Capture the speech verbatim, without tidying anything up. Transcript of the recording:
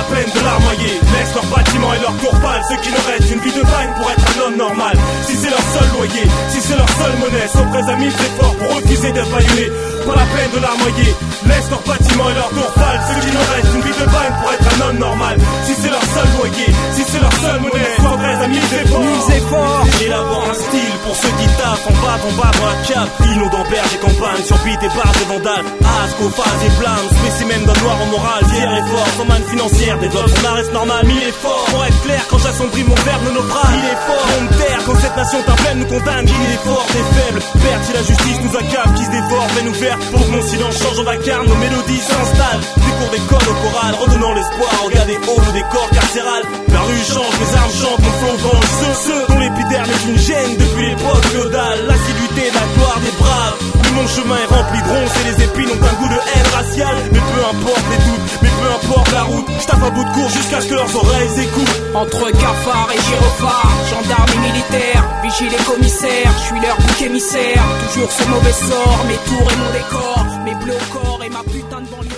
peine de larmoyer. Laisse leurs bâtiments et leurs tours pâles. Ceux qui ne restent une vie de bagne pour être un homme normal. Si c'est leur seul loyer, si c'est leur seule monnaie, sont prêts à mille efforts pour refuser d'être baïonnés. Pas la peine de larmoyer. Laisse leurs bâtiments et leurs tours pâles. Ceux qui ne restent une vie de bagne pour être un homme normal. Si c'est leur seul loyer, si c'est leur seule monnaie, sont prêts à mille efforts. J'ai d'abord un style pour ceux qui taffent en bas, en bas dans la cave. Dino d'Amberge et campagne, sur beat et barres et vandales. Asco, phase et blâme, spécimen d'un noir en morale. Fier et fort, sans manne financière, développe son arrête normal. Mille efforts, pour être clair, quand j'assombris mon verbe, le naufrage. Il est fort, on me terre, quand cette nation t'appelle, nous condamne. Il est fort, des faibles, perte si la justice nous accable, qui se dévore, veine ouverte. Pour que mon silence change en vacarme, nos mélodies s'installent. Des cours d'école au choral, redonnant l'espoir, regarde des halls ou des corps carcérales. La rue change, mes armes chantent, mon flow venge. Ceux, ceux dont l'épiderme est une gêne depuis l'époque féodale. L'assiduité de la gloire des braves. Oui, mon chemin est rempli de ronces et les épines ont un goût de haine raciale. Mais peu importe les doutes, mais peu importe la route, je tape à bout de cours jusqu'à ce que leurs oreilles écoutent. Entre cafards et gyrophares, gendarmes et militaires, vigiles et commissaires, je suis leur bouc émissaire. Toujours ce mauvais sort, mes tours et mon décor, mes bleus au corps et ma putain de banlieue.